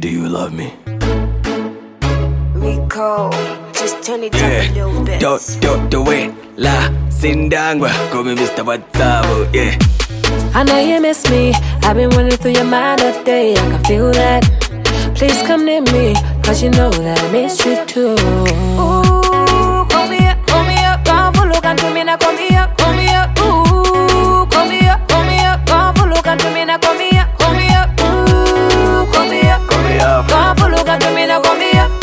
Do you love me? Rico, just turn it up a little bit. Do it, la sindangwa, call me Mr. Watabo, yeah. I know you miss me, I've been running through your mind all day, I can feel that. Please come near me, cause you know that I miss you too. Ooh, call me up, come for look unto me now, call me up, ooh, call me up, come for look unto me now, call me up, ooh, call me up, come for look unto me now, call me up,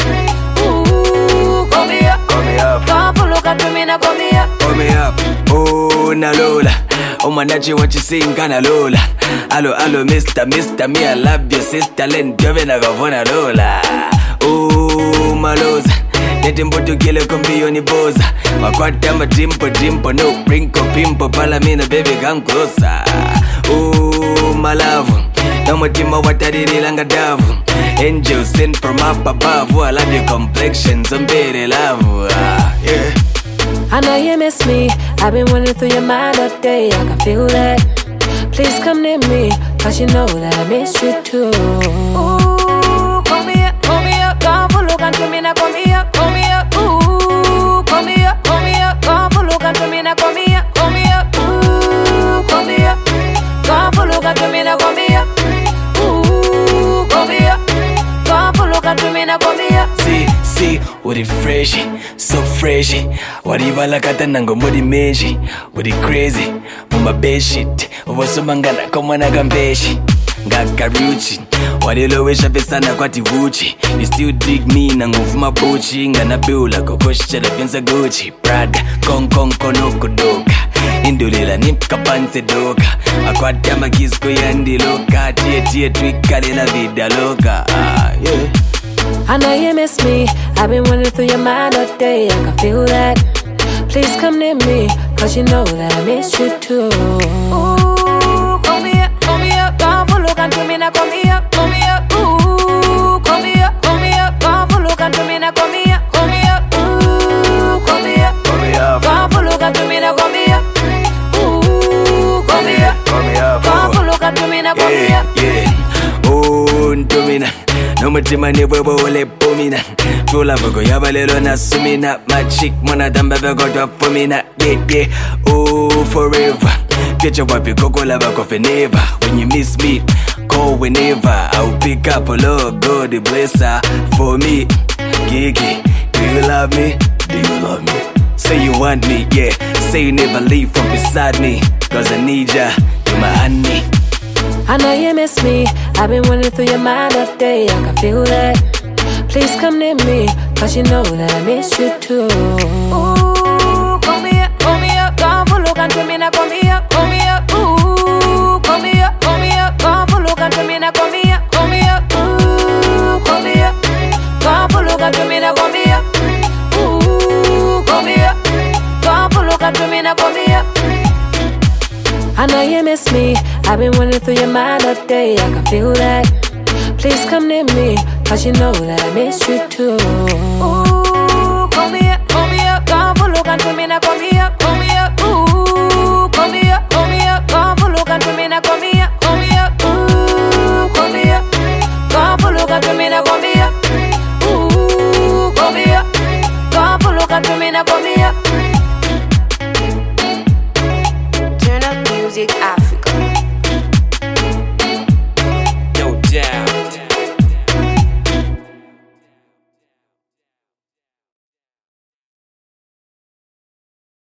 ooh, call me up, come for look unto me now, call me up, oh Nalola, oh manachi what you sing kana Lola. Hello, Mr. Me, I love your sister, Len Jovena Gavona Lola. Oh, Maloza, Netimbo to kill a combioni boza. Makwata jimpo, no brinko pimpo, palamina, baby, come closer. Oh, my love, no motima watari langa davu. Angels sent from up above, I love your complexion, some baby love, yeah. I know you miss me, I've been running through your mind all day, I can feel that. Please come near me, cause you know that I miss you too. Ooh, call me up, come for look unto me now, call me up, ooh, call me up, come for look unto me now, call me up, ooh, call me up, come for look unto me now, call me up, ooh, call me up, come for look unto me now, call me up. See, what it fresh, so fresh. What you like at the nango body meji, what it crazy, mama bed shit. Waso mangana kama na gambeshi, ngakaruchi. What you always have sana kwa tivuchi. You still dig me na nguvu mabuchi, ngana bula kokosha la pensa Gucci, Prada, Kong kono kudoka. Indulila nipka panse doka, akwata makisko yandi loka, tie twika la vida loka, yeah. I know you miss me, I've been running through your mind all day, I can feel that. Please come near me, cause you know that I miss you too. Ooh, call me up, come for look unto me now, call me up, ooh, call me up, come for look unto me now, call me up, ooh, call me up, come for look unto me now, call me up, ooh, call me up, come for look unto me now, call me up, yeah, oh, Ntomina. No mutima ni webo ole pomina. Tula vogo yabalelo na sumina. My chick mwana damba vego to fumina. Yeah, oh forever. Get your wapi koko lava kofe never. When you miss me, call whenever. I'll pick up a love, God bless her. For me, Gigi, do you love me? Do you love me? Say you want me, yeah. Say you never leave from beside me. Cause I need ya, you're my honey. I know you miss me, I've been running through your mind all day, I can feel that. Please come near me, cause you know that I miss you too. Ooh, call me up, come for look unto me now, call me up, ooh, call me up, come for look unto me now, call me up, ooh, call me up, come for look unto me now, call me up, ooh, call me up, come for look unto me now, call me up. I know you miss me, I've been running through your mind all day, I can feel that. Please come near me, cause you know that I miss you too. Ooh, call me up, come for look unto me now, call me up, ooh, call me up, come for look unto me now, call me up, ooh, call me up, come for look unto me now, call me up, ooh, call me up, come for look unto me now, call me up.